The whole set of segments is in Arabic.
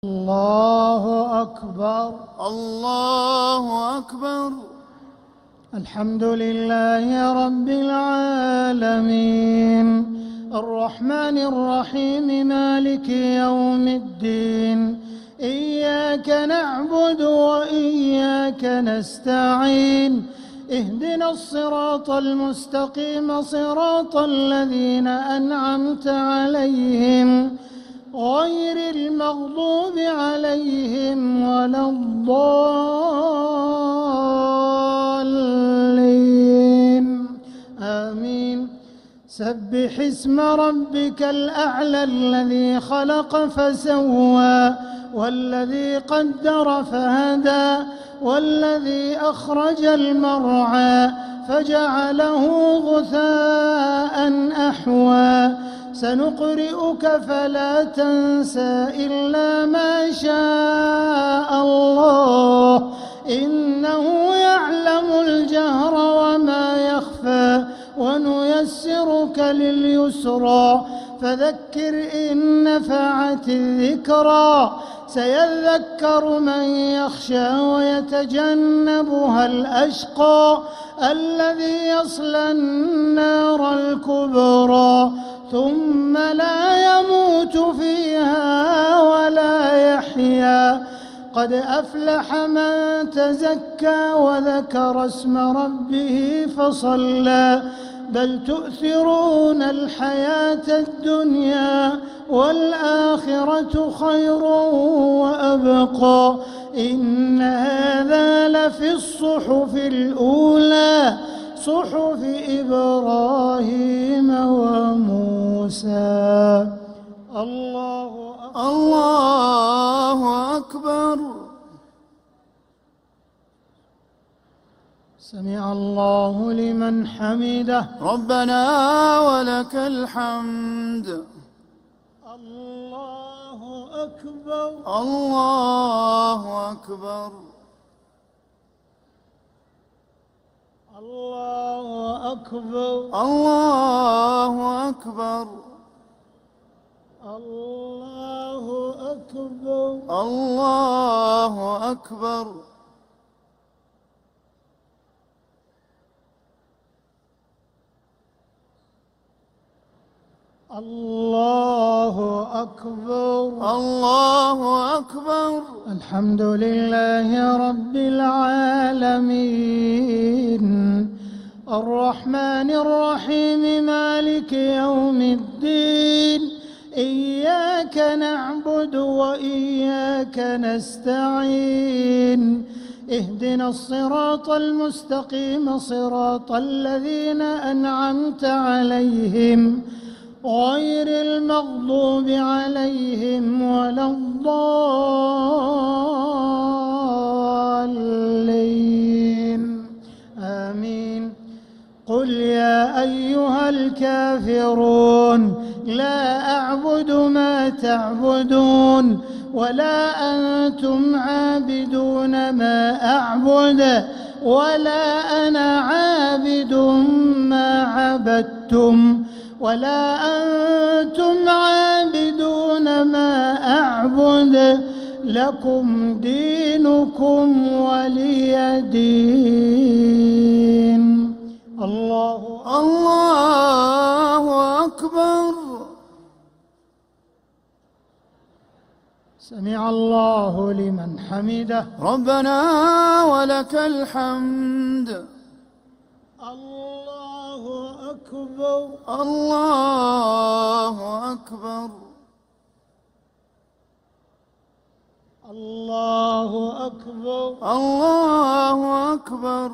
الله أكبر. الله أكبر. الحمد لله رب العالمين الرحمن الرحيم مالك يوم الدين إياك نعبد وإياك نستعين اهدنا الصراط المستقيم صراط الذين أنعمت عليهم غير المغضوب عليهم ولا الضالين آمين. سبح اسم ربك الأعلى الذي خلق فسوى والذي قدر فهدى والذي أخرج المرعى فجعله غثاء أحوى سنقرئك فلا تنسى إلا ما شاء الله إنه يعلم الجهر وما يخفى ونيسرك لليسرى فذكر إن نفعت الذكرى سيذكر من يخشى ويتجنبها الأشقى الذي يصلى النار الكبرى ثم لا يموت فيها ولا يحيا قد أفلح من تزكى وذكر اسم ربه فصلى بل تؤثرون الحياة الدنيا والآخرة خير وأبقى إن هذا لفي الصحف الأولى صحف إبراهيم وموسى. الله أكبر. سمع الله لمن حمده. ربنا ولك الحمد. الله أكبر. الله أكبر. الله أكبر. الله أكبر. الله أكبر. الله أكبر. الله أكبر. الله أكبر. الحمد لله رب العالمين الرحمن الرحيم مالك يوم الدين إياك نعبد وإياك نستعين اهدنا الصراط المستقيم صراط الذين أنعمت عليهم غير المغضوب عليهم ولا الضالين آمين. قل يا أيها الكافرون لا أعبد ما تعبدون ولا أنتم عابدون ما أعبد ولا أنا عابد ما عبدتم ولا أنتم عابدون ما أعبد لكم دينكم ولي دين. الله أكبر. سمع الله لمن حمده. ربنا ولك الحمد. الله أكبر. الله أكبر. الله أكبر. الله أكبر.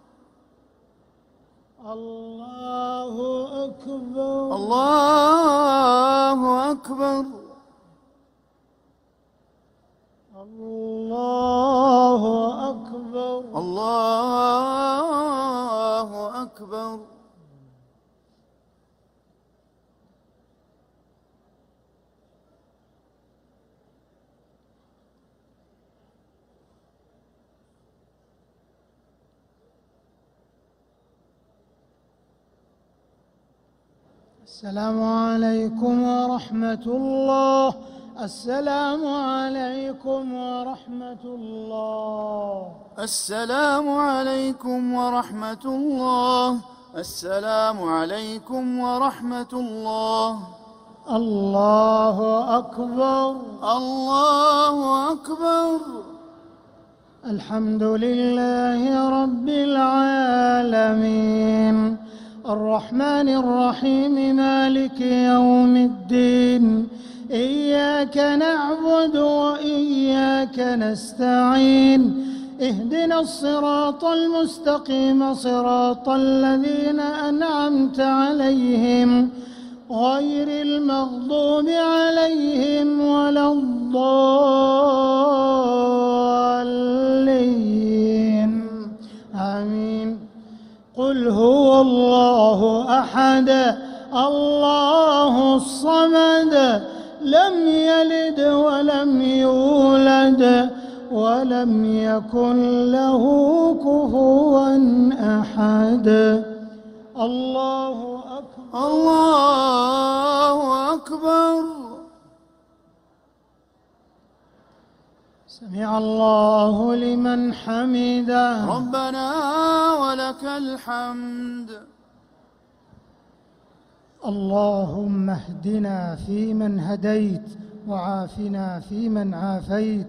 الله أكبر. الله أكبر. الله أكبر. الله أكبر. السلام عليكم ورحمة الله السلام عليكم ورحمة الله. السلام عليكم ورحمة الله. السلام عليكم ورحمة الله. الله أكبر. الله أكبر. الحمد لله رب العالمين الرحمن الرحيم مالك يوم الدين إياك نعبد وإياك نستعين اهدنا الصراط المستقيم صراط الذين أنعمت عليهم غير المغضوب عليهم ولا الضالين آمين. قل هو الله أحد الله الصمد لم يلد ولم يولد ولم يكن له كفوا أحد. الله أكبر. الله أكبر. سمع الله لمن حمده. ربنا ولك الحمد. اللهم اهدنا فيمن هديت وعافنا فيمن عافيت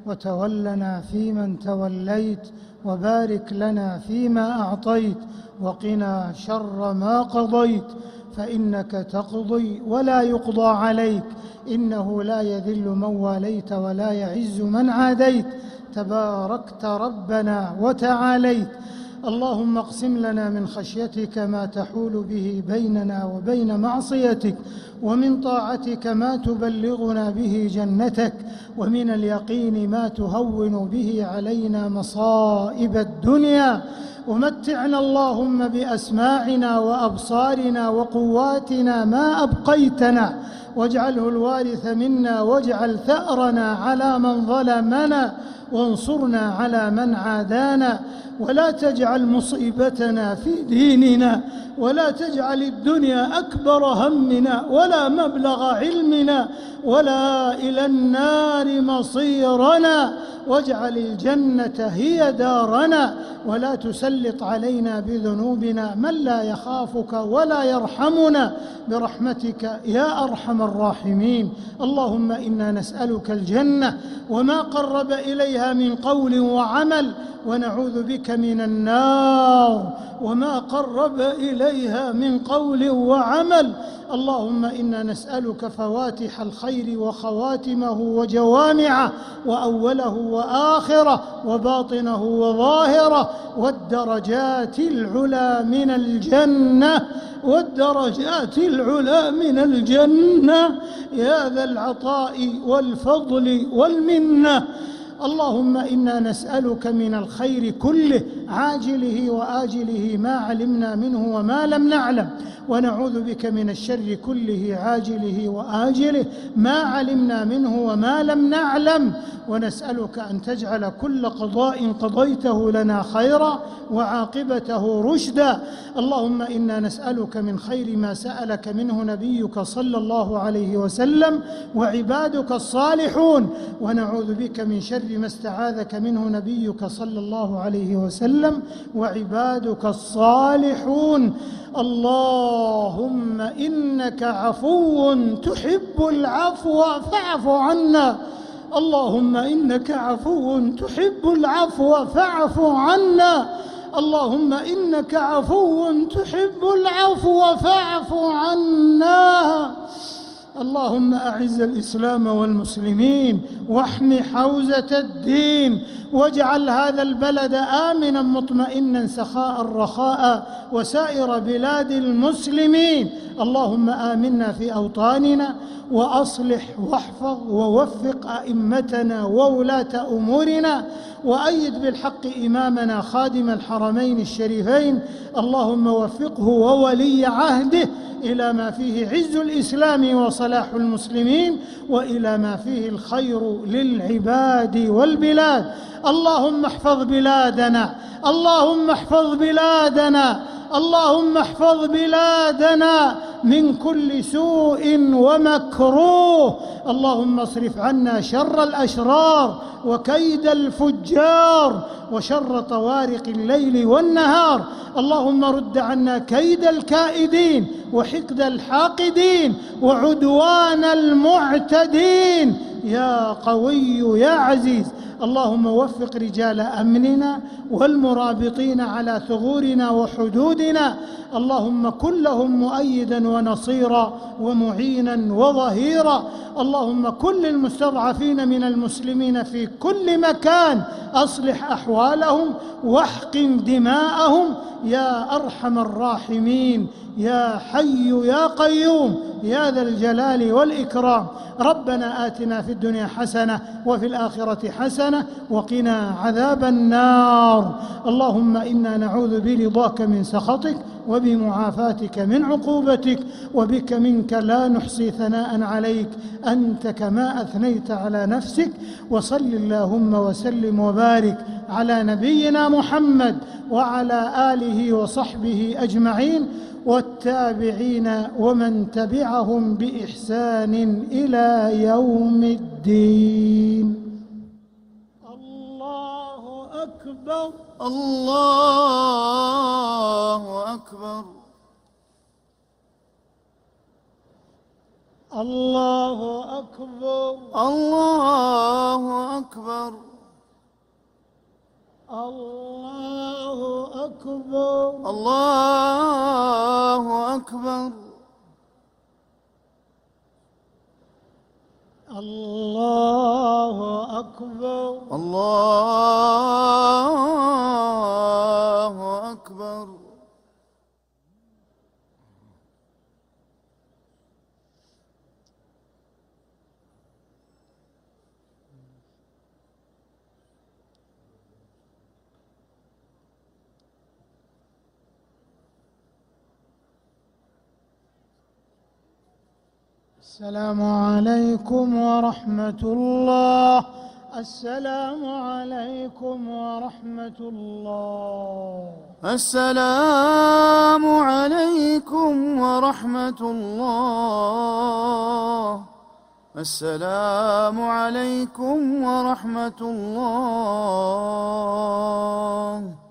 وتولنا فيمن توليت وبارك لنا فيما أعطيت وقنا شر ما قضيت فإنك تقضي ولا يقضى عليك إنه لا يذل من واليت ولا يعز من عاديت تباركت ربنا وتعاليت. اللهم اقسم لنا من خشيتك ما تحول به بيننا وبين معصيتك ومن طاعتك ما تبلغنا به جنتك ومن اليقين ما تهون به علينا مصائب الدنيا ومتعنا اللهم بأسماعنا وأبصارنا وقواتنا ما أبقيتنا واجعله الوارث منا واجعل ثأرنا على من ظلمنا وانصرنا على من عادانا ولا تجعل مصيبتنا في ديننا ولا تجعل الدنيا أكبر همنا ولا مبلغ علمنا ولا إلى النار مصيرنا واجعل الجنة هي دارنا ولا تسلط علينا بذنوبنا من لا يخافك ولا يرحمنا برحمتك يا أرحم الراحمين. اللهم إنا نسألك الجنة وما قرب إليها من قول وعمل ونعوذ بك من النار وما قرب إليها من قول وعمل. اللهم إنا نسألك فواتح الخير وخواتمه وجوامعه وأوله وآخره وباطنه وظاهره والدرجات العلى من الجنة والدرجات العلى من الجنة يا ذا العطاء والفضل والمنة. اللهم إنا نسألك من الخير كله عاجله وآجله ما علمنا منه وما لم نعلم ونعوذ بك من الشر كله عاجله وآجله ما علمنا منه وما لم نعلم ونسألك أن تجعل كل قضاء قضيته لنا خيرا وعاقبته رشدا. اللهم إنا نسألك من خير ما سألك منه نبيك صلى الله عليه وسلم وعبادك الصالحون ونعوذ بك من شر ما استعاذك منه نبيك صلى الله عليه وسلم وعبادك الصالحون. اللهم إنك عفو تحب العفو فاعف عنا. اللهم إنك عفو تحب العفو فاعف عنا. اللهم إنك عفو تحب العفو فاعف عنا. اللهم أعز الإسلام والمسلمين واحم حوزة الدين واجعل هذا البلد آمنا مطمئنا سخاء رخاء وسائر بلاد المسلمين. اللهم آمنا في أوطاننا وأصلح واحفظ ووفق أئمتنا وولاة أمورنا وأيد بالحق إمامنا خادم الحرمين الشريفين. اللهم وفقه وولي عهده إلى ما فيه عز الإسلام وصلاح المسلمين وإلى ما فيه الخير للعباد والبلاد. اللهم احفظ بلادنا. اللهم احفظ بلادنا. اللهم احفظ بلادنا من كل سوء ومكروه. اللهم اصرف عنا شر الأشرار وكيد الفجار وشر طوارق الليل والنهار. اللهم رد عنا كيد الكائدين وحقد الحاقدين وعدوان المعتدين يا قوي يا عزيز. اللهم وفق رجال أمننا والمرابطين على ثغورنا وحدودنا. اللهم كن لهم مؤيدا ونصيرا ومعينا وظهيرا. اللهم كن للمستضعفين من المسلمين في كل مكان، أصلح أحوالهم واحقن دماءهم يا أرحم الراحمين يا حي يا قيوم يا ذا الجلال والإكرام. ربنا آتنا في الدنيا حسنة وفي الآخرة حسنة وقنا عذاب النار. اللهم إنا نعوذ برضاك من سخطك وبمعافاتك من عقوبتك، وبك منك لا نحصي ثناء عليك أنت كما أثنيت على نفسك. وصل اللهم وسلم وبارك على نبينا محمد وعلى آله وصحبه أجمعين والتابعين ومن تبعهم بإحسان إلى يوم الدين. الله أكبر. الله أكبر. الله أكبر. الله أكبر. الله أكبر. الله أكبر. الله أكبر. الله أكبر. السلام عليكم ورحمة الله. السلام عليكم ورحمة الله. السلام عليكم ورحمة الله. السلام عليكم ورحمة الله.